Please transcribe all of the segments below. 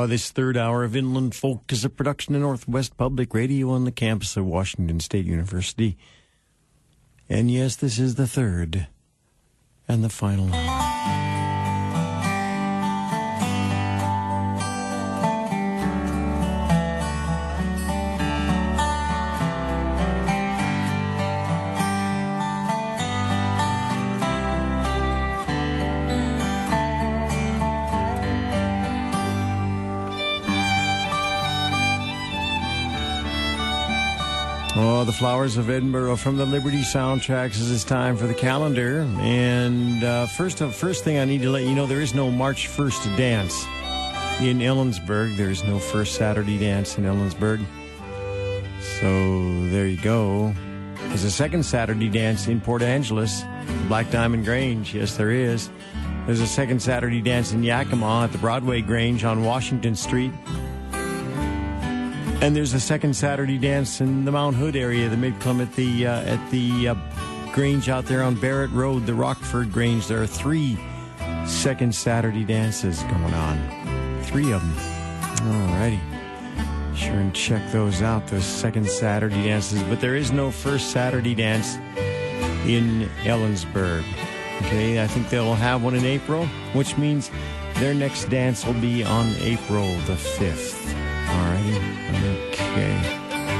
This third hour of Inland Folk is a production of Northwest Public Radio on the campus of Washington State University. And yes, this is the third and the final hour. Oh, the Flowers of Edinburgh from the Liberty Soundtracks. It's time for the calendar. And first thing I need to let you know, there is no March 1st dance in Ellensburg. There is no first Saturday dance in Ellensburg. So there you go. There's a second Saturday dance in Port Angeles, Black Diamond Grange. Yes, there is. There's a second Saturday dance in Yakima at the Broadway Grange on Washington Street. And there's a second Saturday dance in the Mount Hood area, the Mid-Clum at the Grange out there on Barrett Road, the Rockford Grange. There are 3 second Saturday dances going on. 3 of them. Alrighty. Sure and check those out, those second Saturday dances. But there is no first Saturday dance in Ellensburg. Okay, I think they'll have one in April, which means their next dance will be on April the 5th. Alrighty. Okay.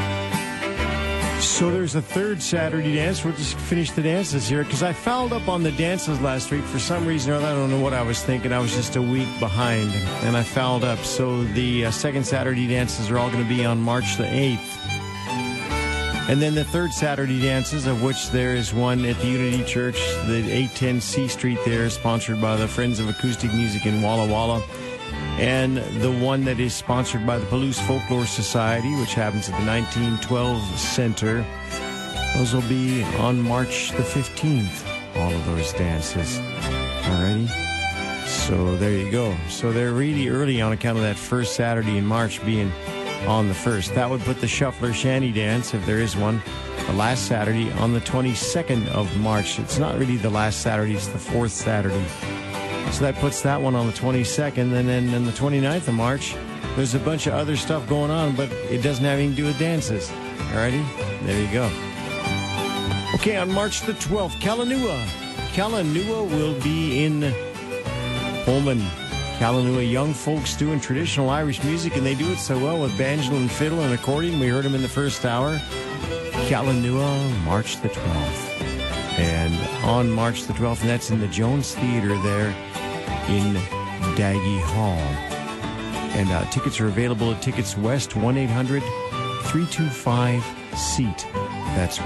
So there's a third Saturday dance. We'll just finish the dances here because I fouled up on the dances last week. For some reason or other, I don't know what I was thinking. I was just a week behind and I fouled up. So the second Saturday dances are all going to be on March the 8th. And then the third Saturday dances, of which there is one at the Unity Church, the 810 C Street there, sponsored by the Friends of Acoustic Music in Walla Walla. And the one that is sponsored by the Palouse Folklore Society, which happens at the 1912 Center. Those will be on March the 15th, all of those dances. Alrighty? So there you go. So they're really early on account of that first Saturday in March being on the 1st. That would put the Shuffler Shanty Dance, if there is one, the last Saturday on the 22nd of March. It's not really the last Saturday, it's the 4th Saturday. So that puts that one on the 22nd, and then on the 29th of March, there's a bunch of other stuff going on, but it doesn't have anything to do with dances. Alrighty? There you go. Okay, on March the 12th, Kalanua. Kalanua will be in Pullman. Kalanua young folks doing traditional Irish music, and they do it so well with banjo and fiddle and accordion. We heard them in the first hour. Kalanua, March the 12th. And on March the 12th, and that's in the Jones Theater there in Daggy Hall. And tickets are available at Tickets West, 1-800-325-SEAT. That's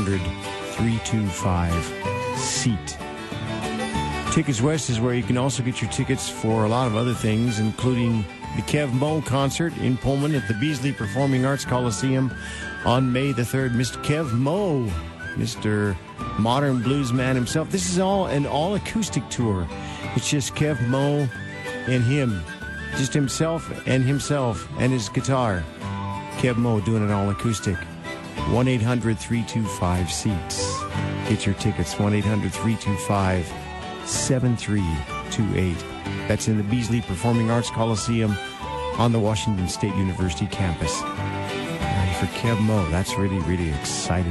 1-800-325-SEAT. Tickets West is where you can also get your tickets for a lot of other things, including the Kev Moe concert in Pullman at the Beasley Performing Arts Coliseum on May the 3rd. Mr. Kev Moe, Mr. Modern Blues Man himself. This is all an all-acoustic tour. It's just Kev Moe and him. Just himself and his guitar. Kev Moe doing it all acoustic. 1-800-325-SEATS. Get your tickets. 1-800-325-7328. That's in the Beasley Performing Arts Coliseum on the Washington State University campus. And for Kev Moe, that's really, really exciting.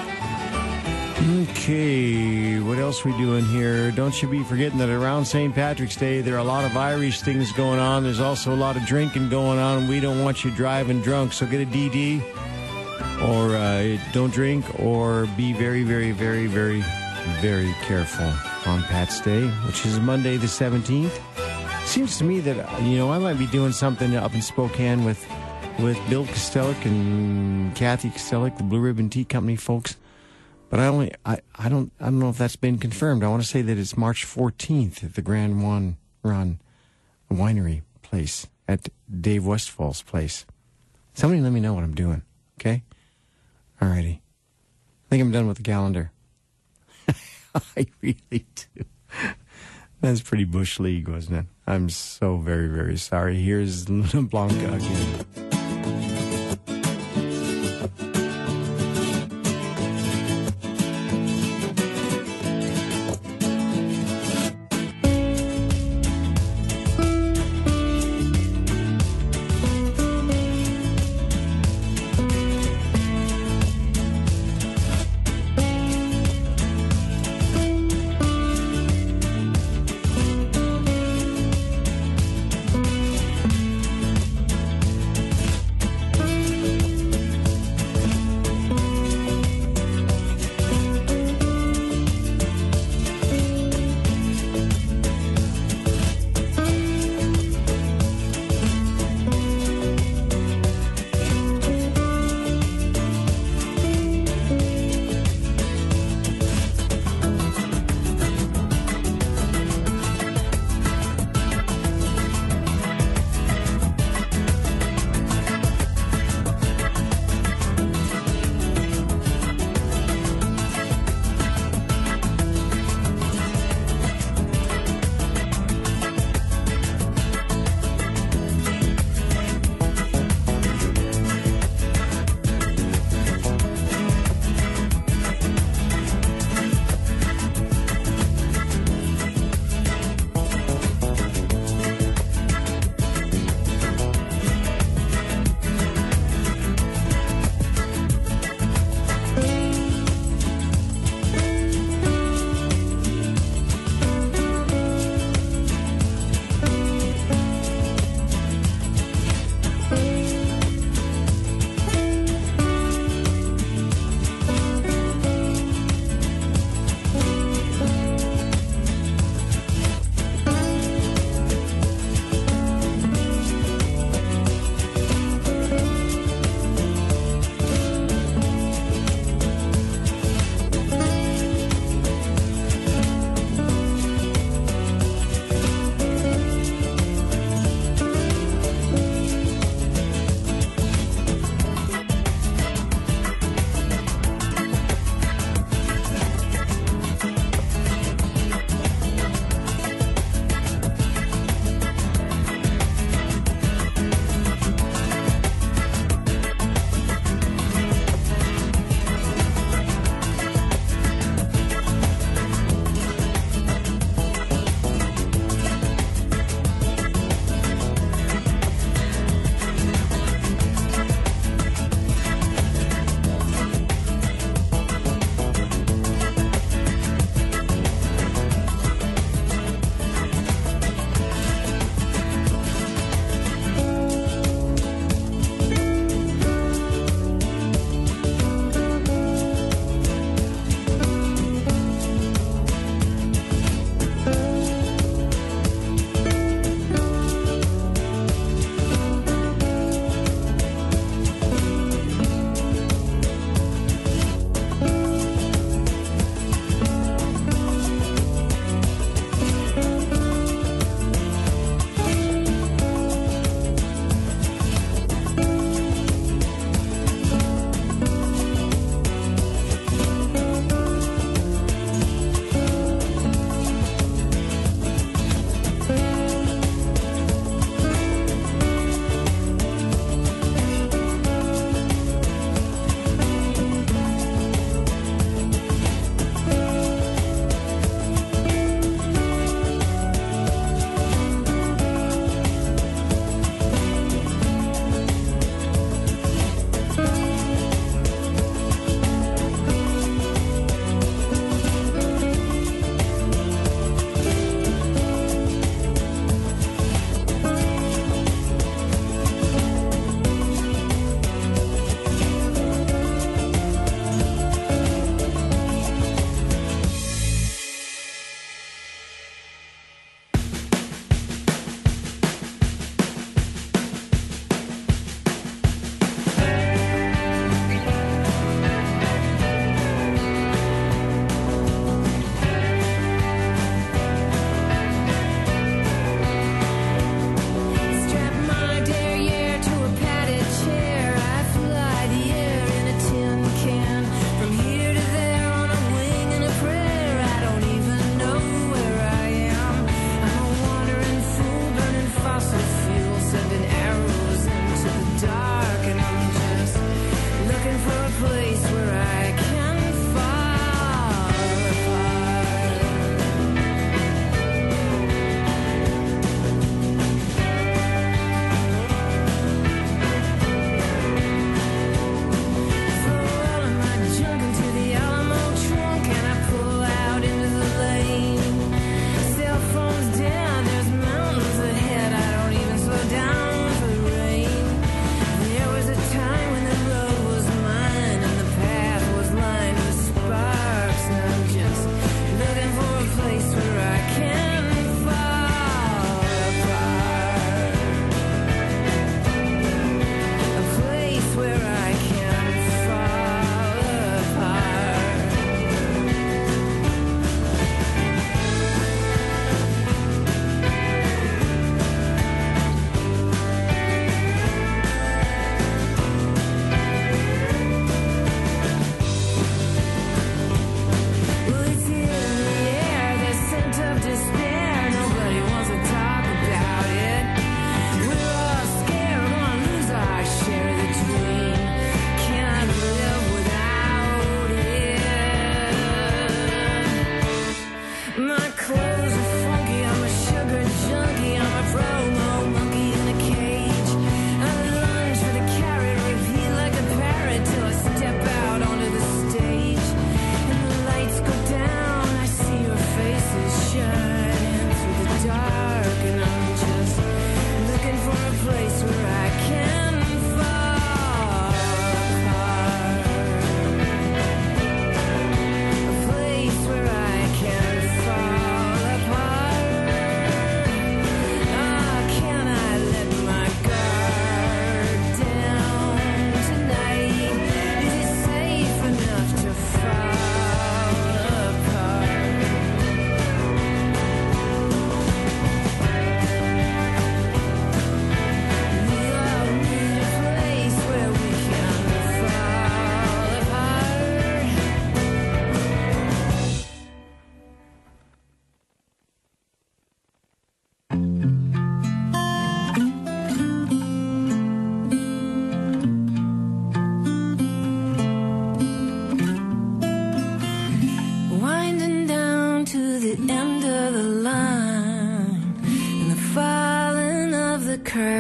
Okay, what else we doing here? Don't you be forgetting that around St. Patrick's Day, there are a lot of Irish things going on. There's also a lot of drinking going on. We don't want you driving drunk, so get a DD. Or don't drink, or be very, very, very, very, very careful on Pat's Day, which is Monday the 17th. Seems to me that, I might be doing something up in Spokane with Bill Kostelic and Kathy Kostelic, the Blue Ribbon Tea Company folks. But I don't know if that's been confirmed. I want to say that it's March 14th at the Grand One Run Winery place at Dave Westfall's place. Somebody let me know what I'm doing, okay? Alrighty. I think I'm done with the calendar. I really do. That's pretty Bush League, wasn't it? I'm so very, very sorry. Here's Luna Blanca again.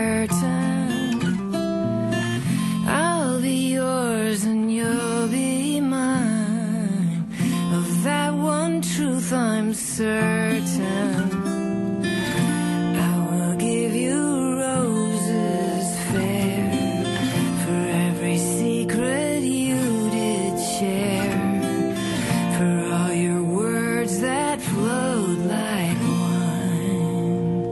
certain I'll be yours and you'll be mine. Of that one truth I'm certain. I will give you roses fair for every secret you did share, for all your words that flowed like wine.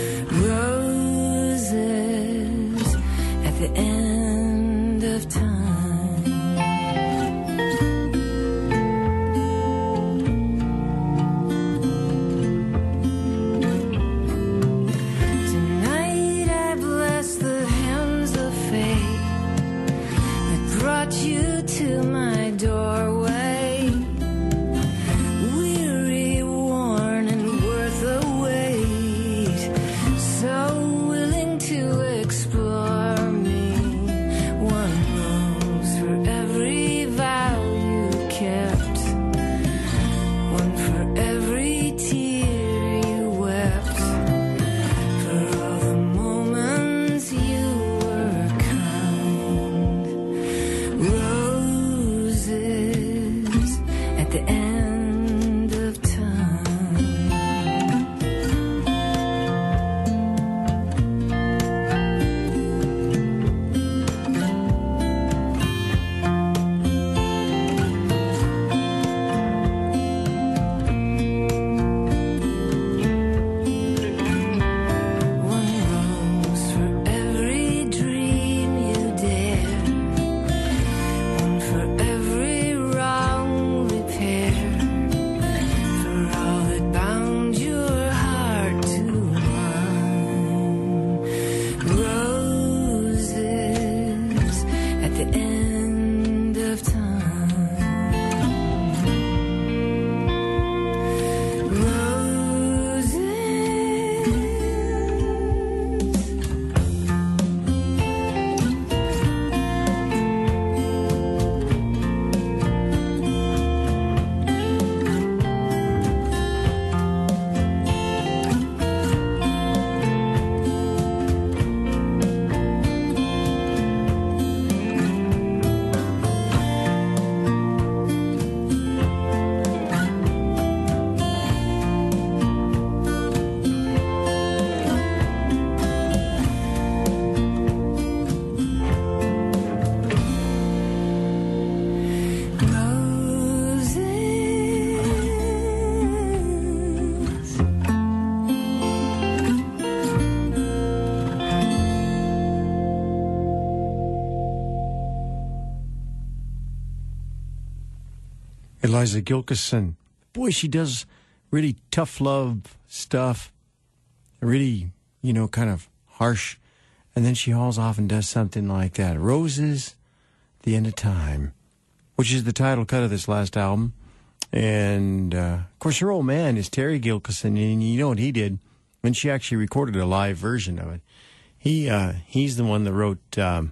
Roses at the end of time. Tonight I bless the hands of fate that brought you to my doorway. Weary, worn, and worth the wait. So willing to explore me. One rose for every vow you kept. One for every tear you wept. For all the moments you were kind. Roses at the end of time. One rose for every dream you dared. One for every wrong repair. For all that bound your heart to mine. Roses at the end of time. Roses. Roses. Eliza Gilkyson. Boy, she does really tough love stuff. Really, kind of harsh. And then she hauls off and does something like that. Roses, the End of Time, which is the title cut of this last album. And, of course, her old man is Terry Gilkyson. And you know what he did? When she actually recorded a live version of it. He's the one that wrote, that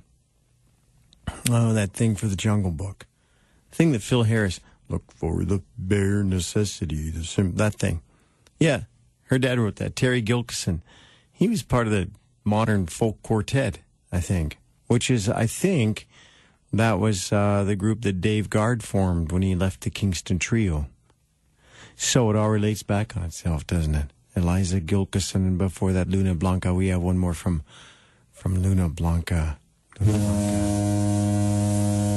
thing for the Jungle Book. The thing that Phil Harris... Look for the bare necessity, that thing. Yeah, her dad wrote that, Terry Gilkyson. He was part of the Modern Folk Quartet, I think, which is, I think, that was the group that Dave Guard formed when he left the Kingston Trio. So it all relates back on itself, doesn't it? Eliza Gilkyson, and before that, Luna Blanca. We have one more from Luna Blanca. Luna Blanca.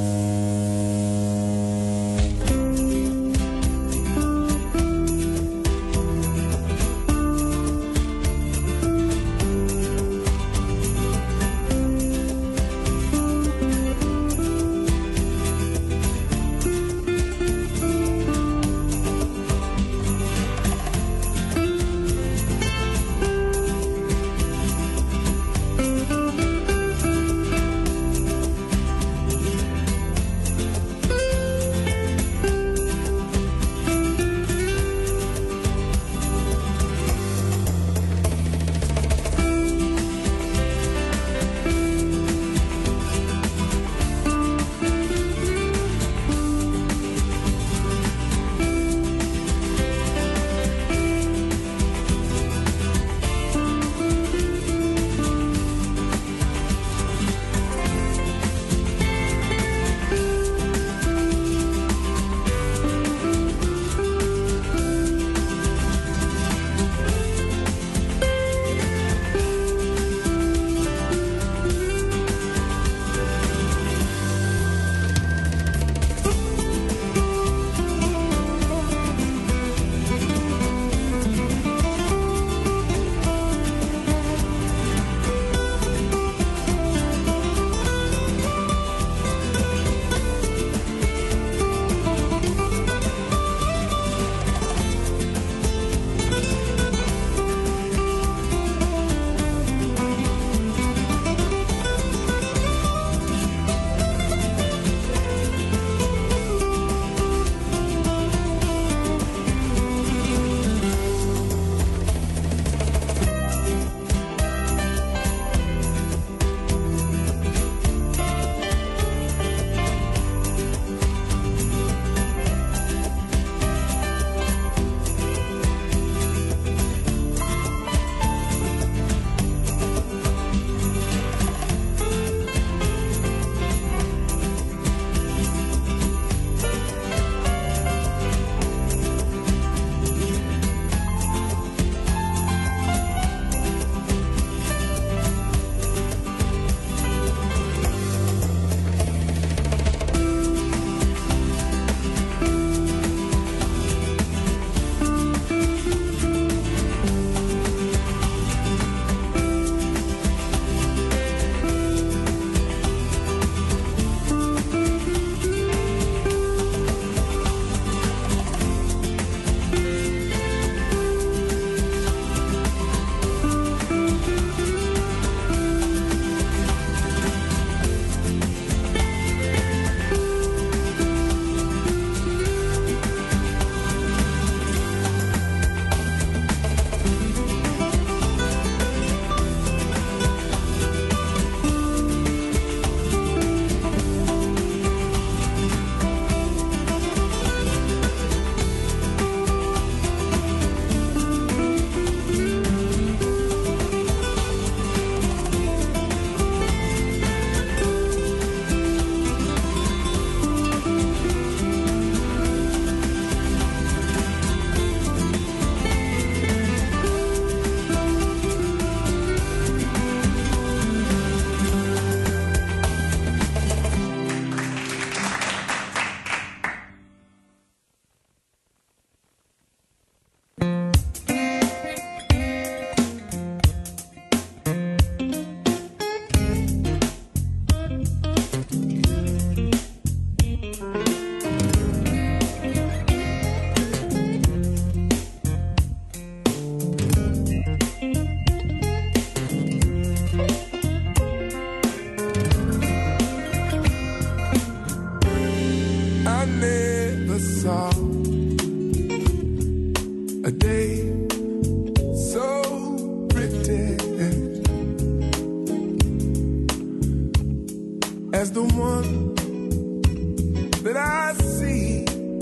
as the one that I see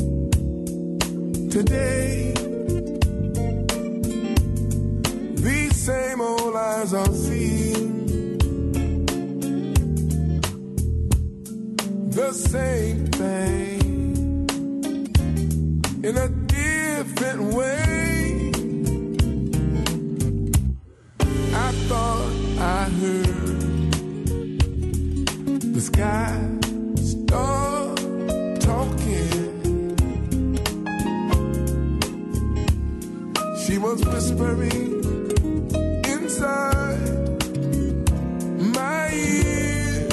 today. These same old eyes are seeing the same thing in a different way. I thought I heard the sky start talking. She was whispering inside my ear.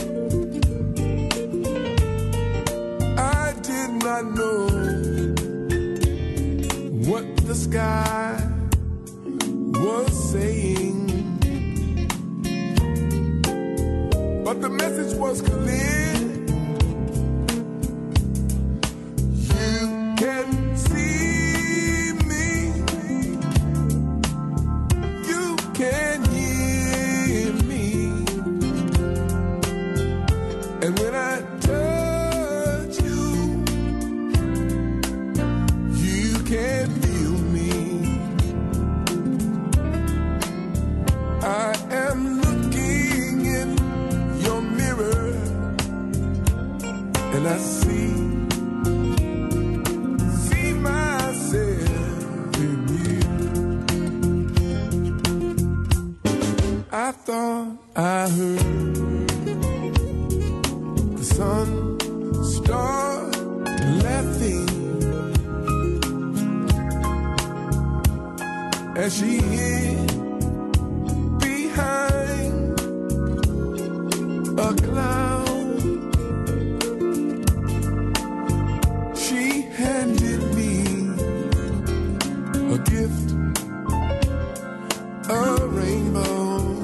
I did not know what the sky was saying, but the message was clear. You can see me, you can hear me, and when I touch you, you can feel me. I am looking in your mirror, and I see myself in you. I thought I heard the sun start laughing as she hid behind a cloud. She handed me a gift, a rainbow.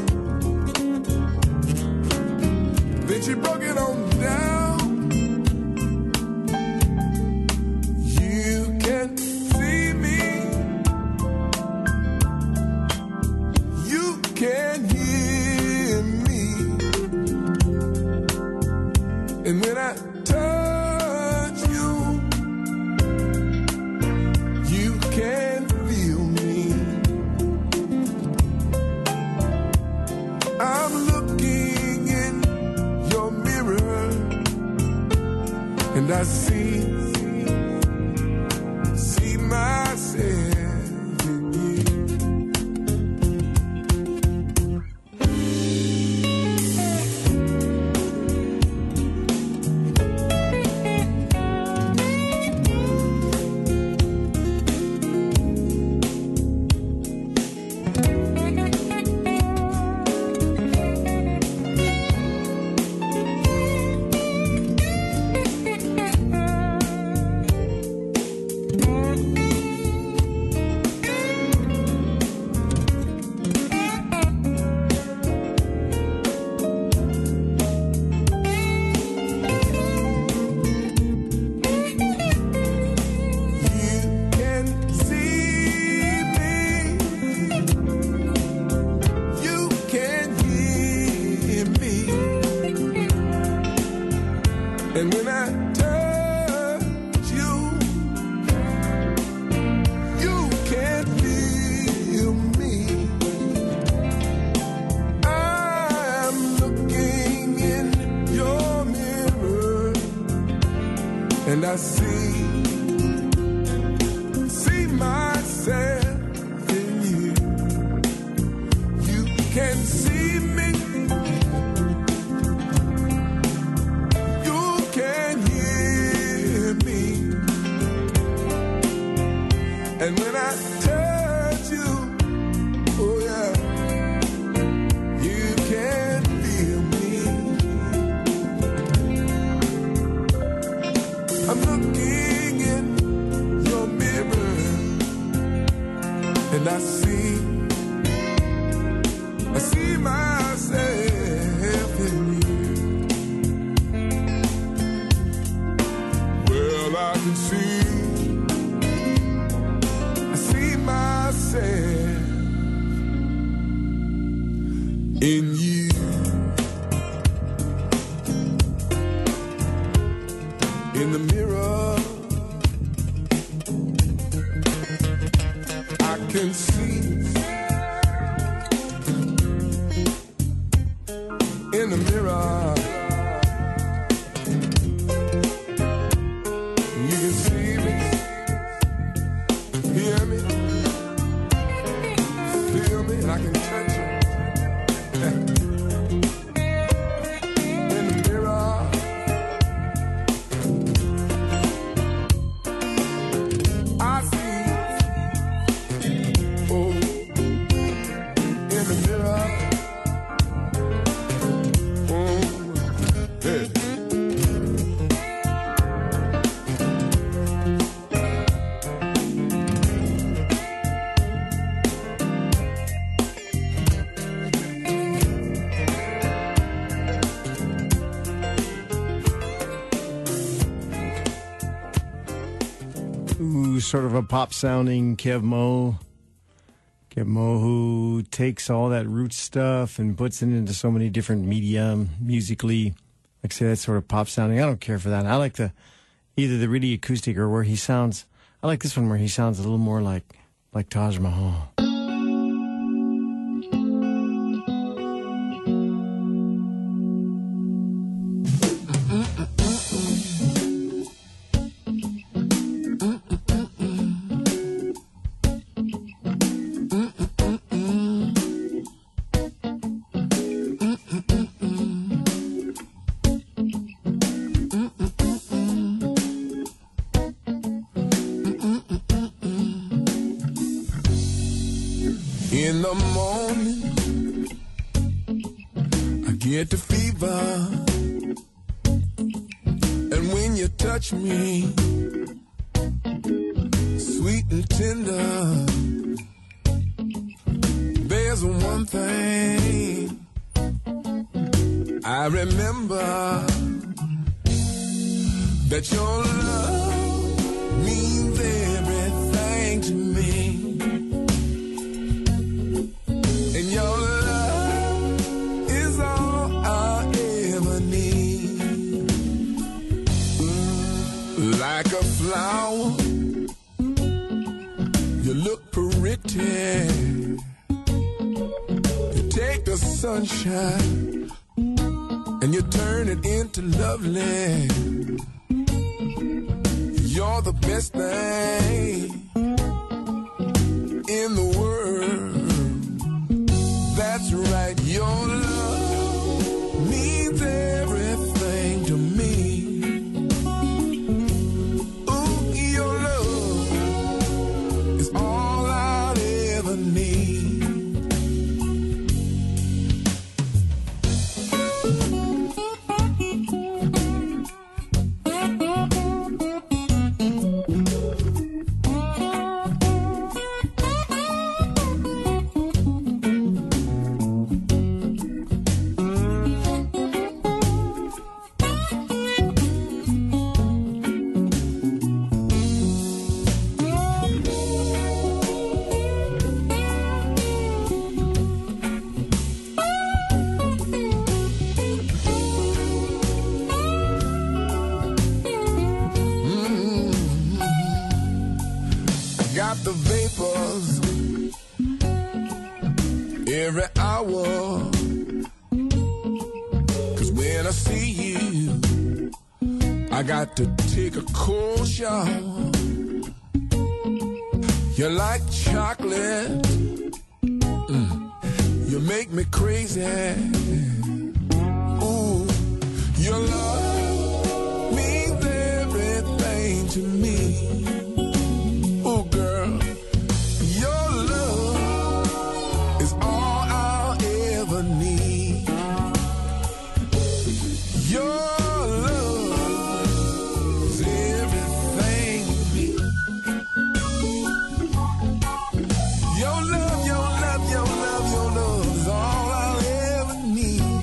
Then she broke it on down. You can see me, you can hear me, and when I touch you, you can feel me. I'm looking in your mirror, and I see myself in you. And when I touch you, you can feel me. I'm looking in your mirror, and I see myself in you. You can see me. And when I touch you, oh yeah, you can feel me. I'm looking in the mirror, I can see in the mirror. You can see me, hear me, feel me, and I can touch it. In the mirror, I see. Oh, in the mirror. Oh, hey. Ooh, sort of a pop-sounding Kev Mo. Kev Mo, who takes all that root stuff and puts it into so many different media musically. Like I say, that sort of pop-sounding. I don't care for that. I like either the really acoustic or where he sounds. I like this one where he sounds a little more like Taj Mahal. In the morning, I get the fever, and when you touch me, sweet and tender, there's one thing I remember, that your love means everything to me. And your love is all I ever need. Like a flower, you look pretty. You take the sunshine and you turn it into lovely. You're the best thing in the world. That's right, your love means everything to me. Ooh, your love is all I'd ever need. Got the vapors every hour, 'cause when I see you, I got to take a cold shower. You're like chocolate, you make me crazy. Ooh, your love means everything to me. Oh, girl, your love is all I'll ever need. Your love is everything to me. Your love, your love, your love, your love is all I'll ever need.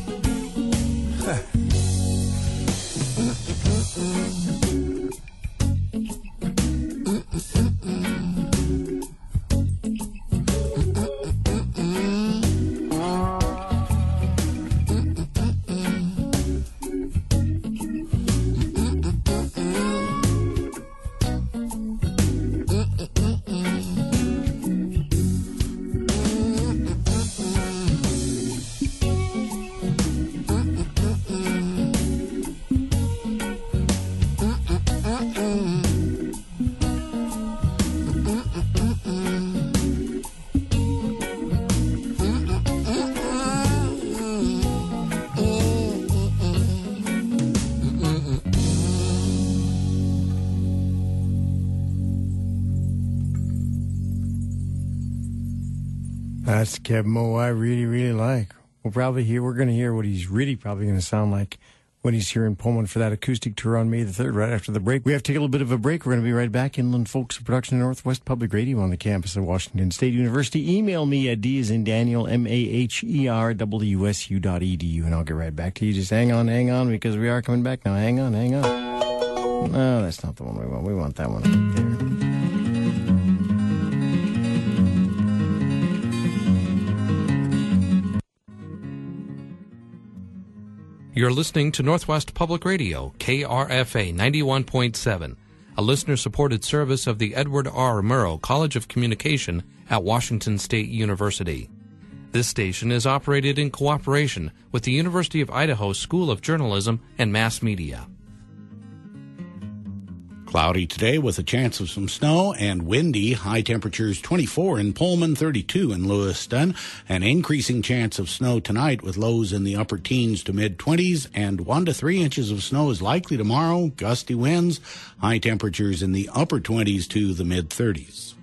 That's Keb Mo I really, really like. We're going to hear what he's really probably going to sound like when he's here in Pullman for that acoustic tour on May the 3rd, right after the break. We have to take a little bit of a break. We're going to be right back. Inland Folks Production, Northwest Public Radio on the campus of Washington State University. Email me at D as in Daniel, MAHER, and I'll get right back to you. Just hang on, because we are coming back now. Hang on. No, that's not the one we want. We want that one right there. You're listening to Northwest Public Radio, KRFA 91.7, a listener-supported service of the Edward R. Murrow College of Communication at Washington State University. This station is operated in cooperation with the University of Idaho School of Journalism and Mass Media. Cloudy today with a chance of some snow and windy. High temperatures 24 in Pullman, 32 in Lewiston. An increasing chance of snow tonight with lows in the upper teens to mid-20s, and 1 to 3 inches of snow is likely tomorrow. Gusty winds. High temperatures in the upper 20s to the mid-30s.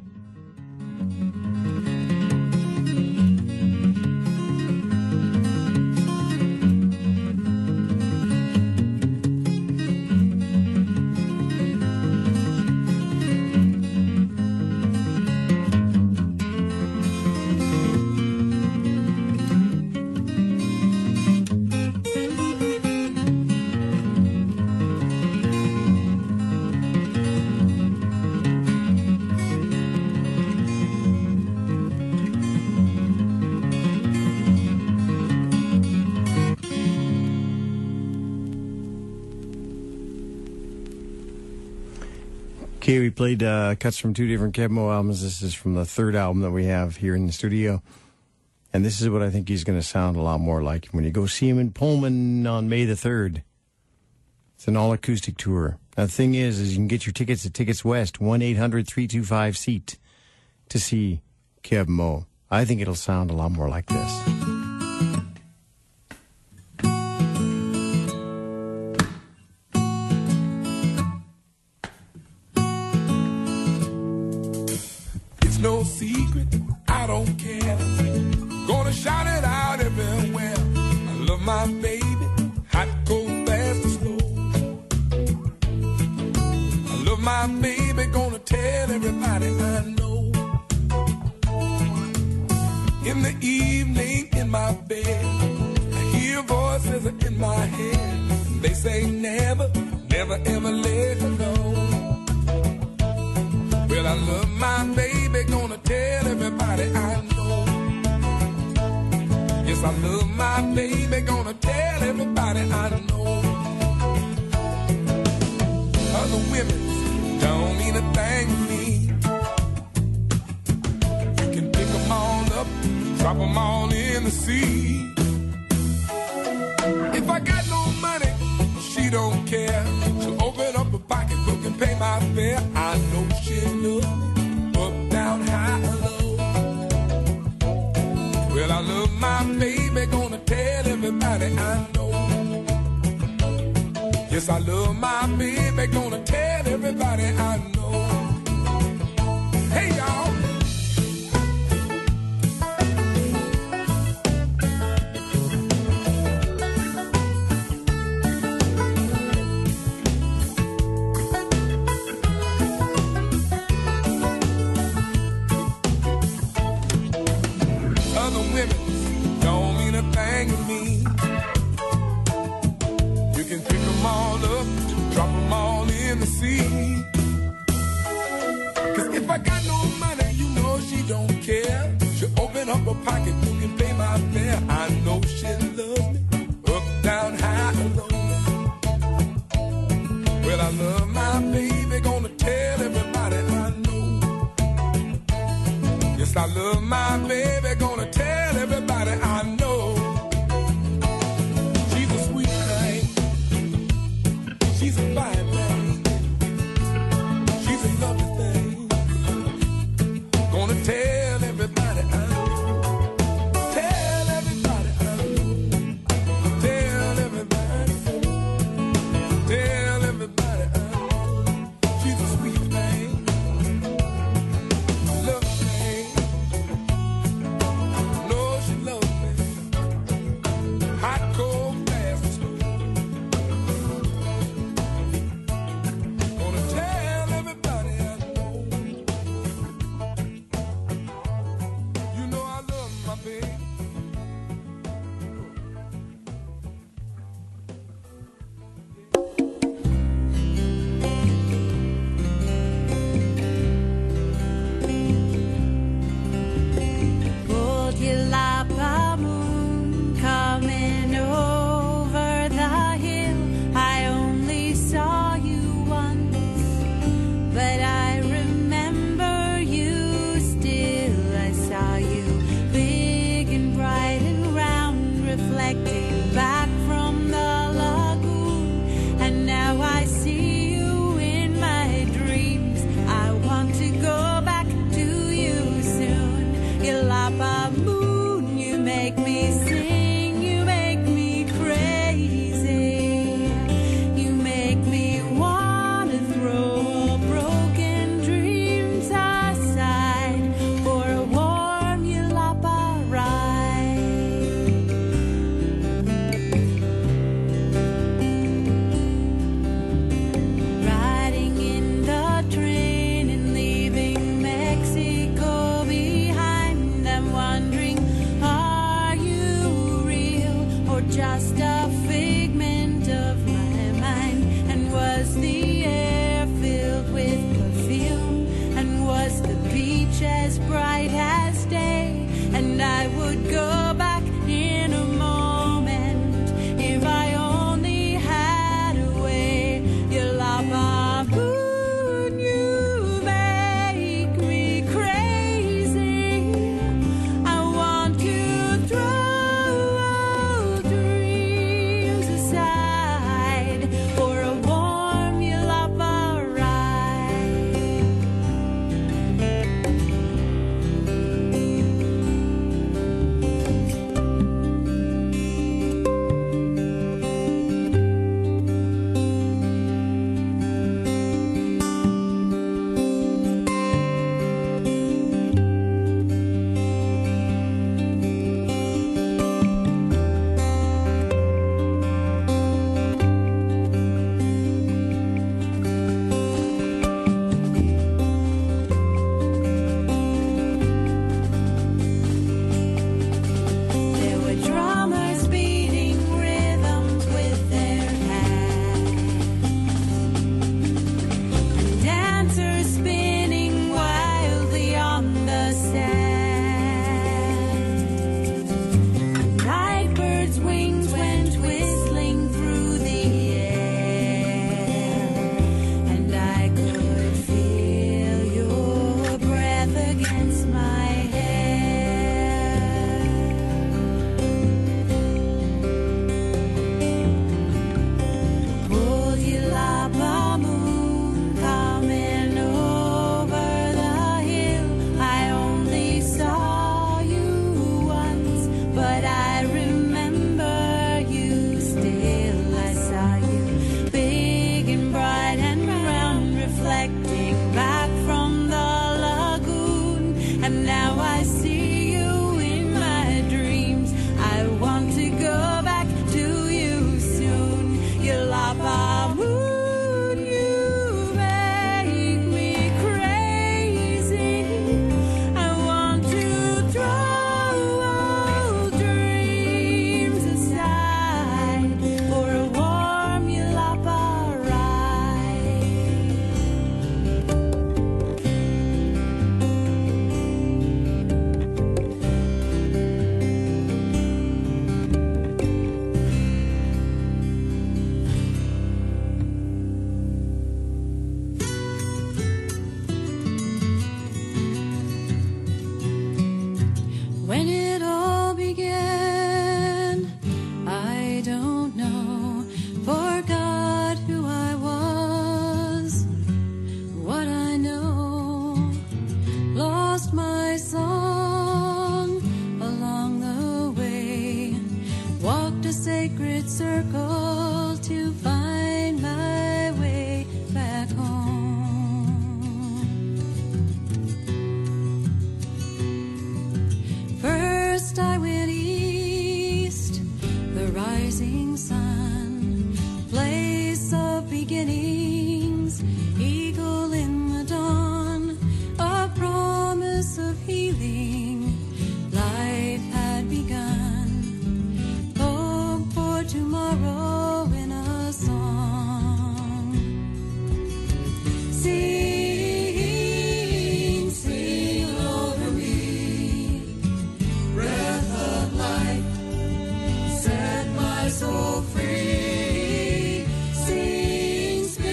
Okay, we played cuts from 2 different Keb Mo albums. This is from the 3rd album that we have here in the studio. And this is what I think he's going to sound a lot more like when you go see him in Pullman on May the 3rd. It's an all-acoustic tour. Now, the thing is you can get your tickets at Tickets West, 1-800-325-SEAT, to see Keb Mo. I think it'll sound a lot more like this. No secret, I don't care. Gonna shout it out everywhere. I love my baby, hot, cold, fast, or slow. I love my baby, gonna tell everybody I know. In the evening, in my bed, I hear voices in my head. They say never, never, ever let her go. Well, I love my baby, gonna tell everybody I know. Yes, I love my baby, gonna tell everybody I know. Other women don't mean a thing to me. You can pick them all up, drop them all in the sea. If I got no money, she don't care. She'll open up a pocketbook and pay my fare. I know she'll love me, up, down, high, or low. Well, I love my baby, gonna tell everybody I know. Yes, I love my baby, gonna tell everybody I know. Hey, y'all. Up a pocket, you can pay my fare. I know she loves me, up, down, high, or low. Well, I love my baby, gonna tell everybody I know. Yes, I love my baby, gonna tell everybody I know. She's a sweet thing, she's a fine thing, she's a lovely thing, gonna tell everybody I know. just a figment of my mind? And was the air filled with perfume? And was the beach as bright as day? And I would go back in a moment if I only had a way. You love moon, you make me crazy. I want to throw all dreams aside for a warm Yulapa ride. There were drummers beating rhythms with their hands, and dancers spinning wildly on the sand. Nightbirds' wings went whistling through the air, and I could feel your breath against my hair. Old Yulapa moon coming over the hill. I only saw you once, but I remember you still. I saw you big and bright and round, reflecting back from the lagoon. And now I see you in my dreams. I want to go back to you soon. Yulapa moon, you make me crazy. I want to throw all dreams aside for a warm Yulapa ride. When it all began, I don't know. Forgot who I was, what I know. Lost my song along the way. Walked a sacred circle to find my way back home. First I went east, the rising sun, place of beginnings, eagle in the dawn, a promise of healing, life had begun, hope for tomorrow in a song. Sing, sing over me, breath of life, set my soul free. Sing,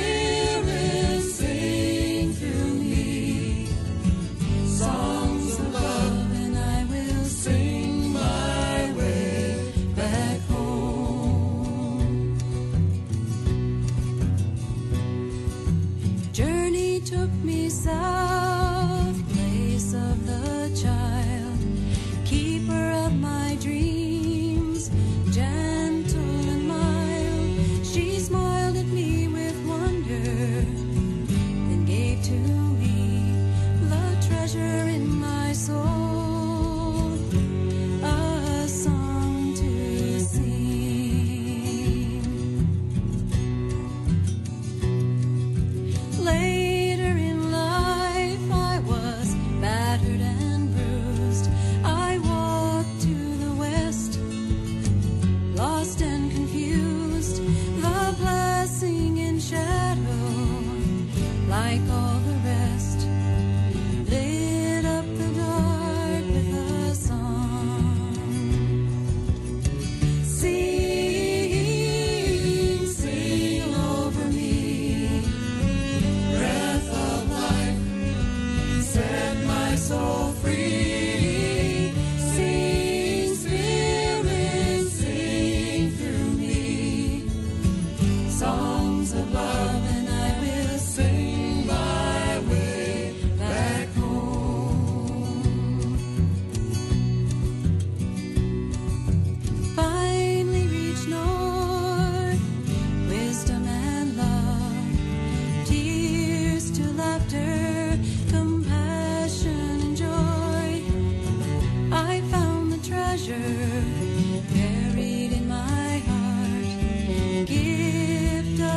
like all the rest, lit up the dark with a song. Sing, sing over me, breath of life, set my soul free. Sing, Spirit, sing through me, songs of love, and I will sing my way back home. Finally reach north, wisdom and love, tears to laughter, compassion and joy. I found the treasure buried in my heart, gift of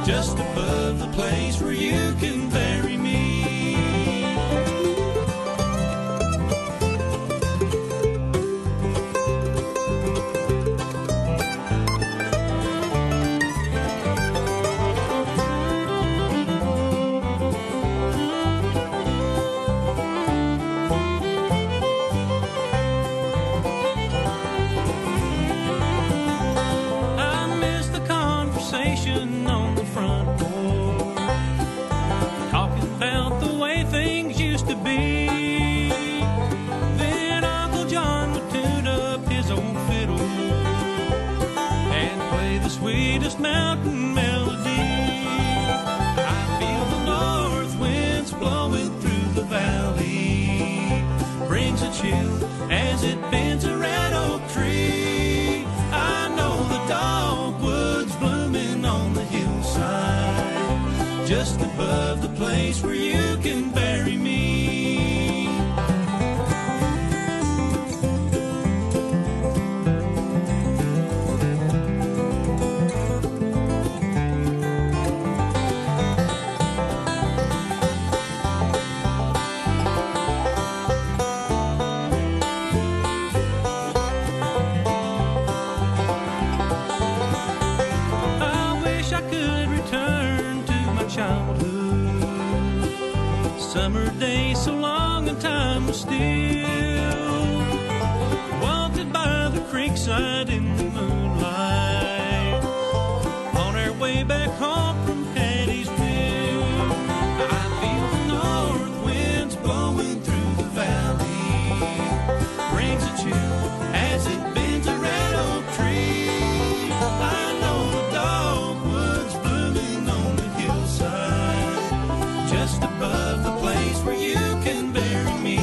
just above the place where you can bury me. On the front porch, talking about the way things used to be. Then Uncle John would tune up his old fiddle and play the sweetest mountain melody. I feel the north winds blowing through the valley, brings a chill as it bends a red oak tree. I know the dogwood's blooming on the hillside, just above the place where you can bury me. Summer day so long and time was still, walked by the creekside in the moonlight, on our way back home from Hattiesville. I feel the north winds blowing through the valley, brings a chill as it bends a red oak tree. I know the dogwood's blooming on the hillside, just above the place where you can bury me.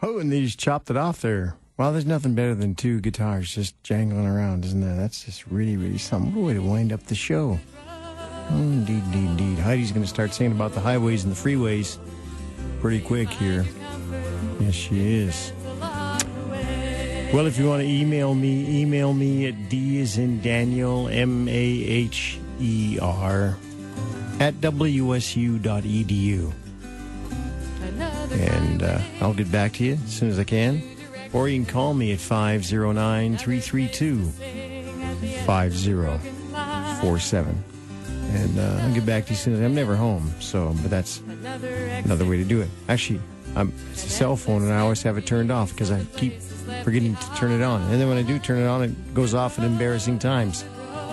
Oh, and they just chopped it off there. Well, there's nothing better than two guitars just jangling around, isn't there? That's just really, really something. What a way to wind up the show. Oh, indeed, indeed, indeed. Heidi's going to start singing about the highways and the freeways pretty quick here. Yes, she is. Well, if you want to email me at D as in Daniel, MAHER, at wsu.edu. And I'll get back to you as soon as I can. Or you can call me at 509-332-5047. And I'll get back to you as soon as I'm never home. But that's another way to do it. Actually, it's a cell phone, and I always have it turned off because I keep forgetting to turn it on. And then when I do turn it on, it goes off at embarrassing times.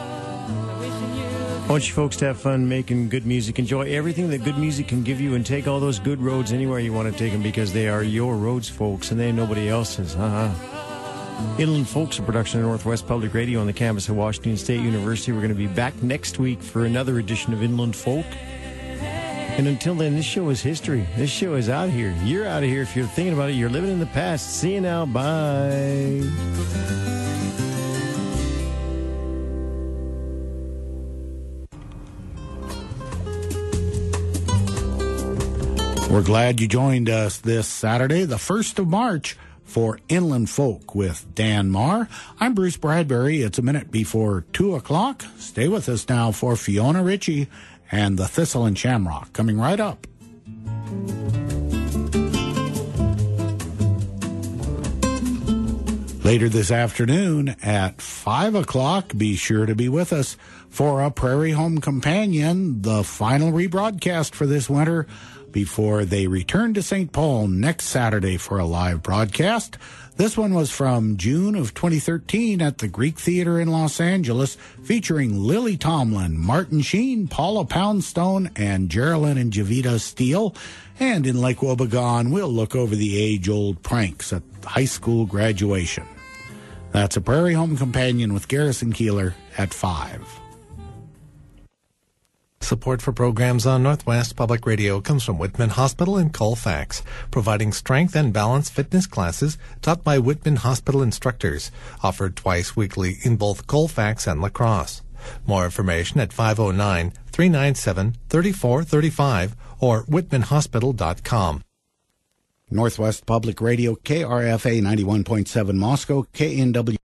I want you folks to have fun making good music. Enjoy everything that good music can give you and take all those good roads anywhere you want to take them because they are your roads, folks, and they ain't nobody else's. Inland Folk's a production of Northwest Public Radio on the campus of Washington State University. We're going to be back next week for another edition of Inland Folk. And until then, this show is history. This show is out here. You're out of here. If you're thinking about it, you're living in the past. See you now. Bye. We're glad you joined us this Saturday, the 1st of March, for Inland Folk with Dan Marr. I'm Bruce Bradbury. It's a minute before 2 o'clock. Stay with us now for Fiona Ritchie and the Thistle and Shamrock, coming right up. Later this afternoon at 5 o'clock, be sure to be with us for a Prairie Home Companion, the final rebroadcast for this winter, before they return to St. Paul next Saturday for a live broadcast. This one was from June of 2013 at the Greek Theater in Los Angeles, featuring Lily Tomlin, Martin Sheen, Paula Poundstone, and Geraldine and Javita Steele. And in Lake Wobegon, we'll look over the age-old pranks at high school graduation. That's a Prairie Home Companion with Garrison Keeler at 5. Support for programs on Northwest Public Radio comes from Whitman Hospital in Colfax, providing strength and balance fitness classes taught by Whitman Hospital instructors, offered twice weekly in both Colfax and La Crosse. More information at 509-397-3435 or whitmanhospital.com. Northwest Public Radio, KRFA 91.7 Moscow, KNW.